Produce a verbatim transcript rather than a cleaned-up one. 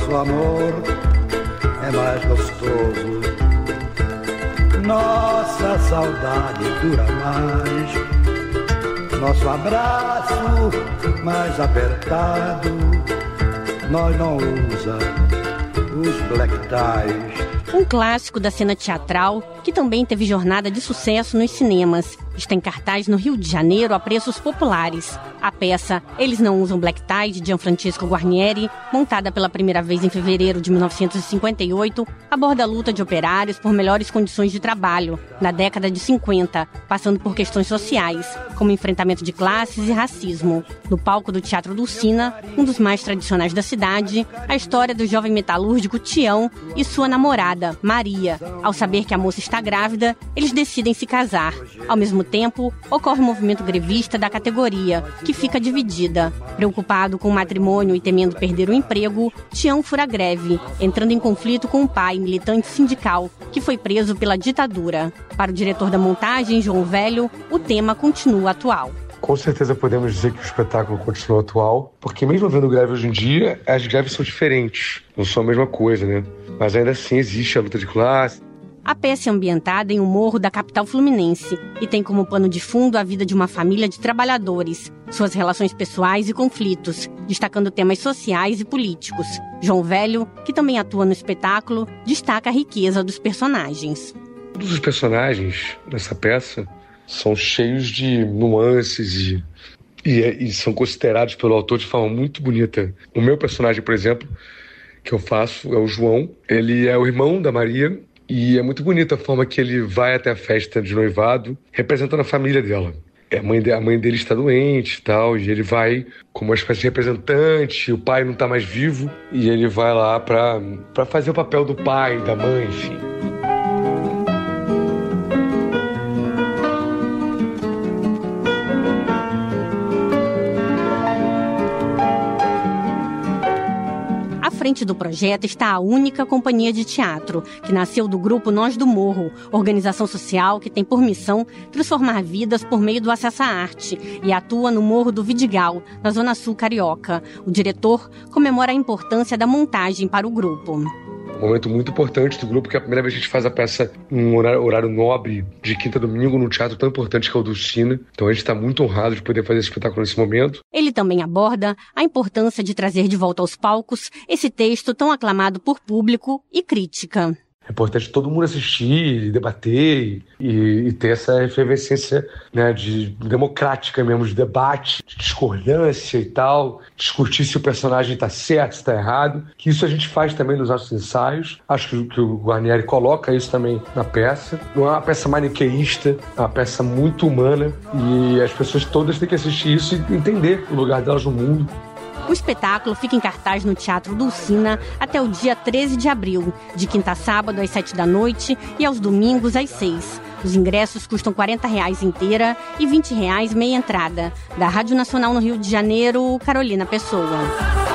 Nosso amor é mais gostoso, nossa saudade dura mais, nosso abraço mais apertado, nós não usa os black ties. Um clássico da cena teatral que também teve jornada de sucesso nos cinemas. Está em cartaz no Rio de Janeiro a preços populares. A peça Eles Não Usam Black Tie, de Gianfrancesco Guarnieri, montada pela primeira vez em fevereiro de mil novecentos e cinquenta e oito, aborda a luta de operários por melhores condições de trabalho na década de cinquenta, passando por questões sociais, como enfrentamento de classes e racismo. No palco do Teatro Dulcina, um dos mais tradicionais da cidade, a história do jovem metalúrgico Tião e sua namorada, Maria. Ao saber que a moça está grávida, eles decidem se casar. Ao mesmo tempo, ocorre o movimento grevista da categoria, que fica dividida. Preocupado com o matrimônio e temendo perder o emprego, Tião fura greve, entrando em conflito com o pai, militante sindical, que foi preso pela ditadura. Para o diretor da montagem, João Velho, o tema continua atual. Com certeza podemos dizer que o espetáculo continua atual, porque mesmo havendo greve hoje em dia, as greves são diferentes, não são a mesma coisa, né? Mas ainda assim existe a luta de classe. A peça é ambientada em um morro da capital fluminense e tem como pano de fundo a vida de uma família de trabalhadores, suas relações pessoais e conflitos, destacando temas sociais e políticos. João Velho, que também atua no espetáculo, destaca a riqueza dos personagens. Todos os personagens dessa peça são cheios de nuances e, e, e são considerados pelo autor de forma muito bonita. O meu personagem, por exemplo, que eu faço, é o João. Ele é o irmão da Maria e é muito bonita a forma que ele vai até a festa de noivado, representando a família dela. A mãe, de, a mãe dele está doente e tal, e ele vai como uma espécie de representante, o pai não está mais vivo, e ele vai lá para para fazer o papel do pai, da mãe, enfim. À frente do projeto está a Única Companhia de Teatro, que nasceu do grupo Nós do Morro, organização social que tem por missão transformar vidas por meio do acesso à arte e atua no Morro do Vidigal, na Zona Sul Carioca. O diretor comemora a importância da montagem para o grupo. Um momento muito importante do grupo, que é a primeira vez que a gente faz a peça em um horário, horário nobre, de quinta a domingo, num teatro tão importante que é o Dulcina. Então a gente está muito honrado de poder fazer esse espetáculo nesse momento. Ele também aborda a importância de trazer de volta aos palcos esse texto tão aclamado por público e crítica. É importante todo mundo assistir, debater e, e ter essa efervescência, né, de democrática mesmo, de debate, de discordância e tal, discutir se o personagem está certo, se está errado, que isso a gente faz também nos nossos ensaios. Acho que, que o Guarnieri coloca isso também na peça. Não é uma peça maniqueísta, é uma peça muito humana e as pessoas todas têm que assistir isso e entender o lugar delas no mundo. O espetáculo fica em cartaz no Teatro Dulcina até o dia treze de abril, de quinta a sábado às sete da noite e aos domingos às seis. Os ingressos custam quarenta reais inteira e vinte reais meia entrada. Da Rádio Nacional no Rio de Janeiro, Carolina Pessoa.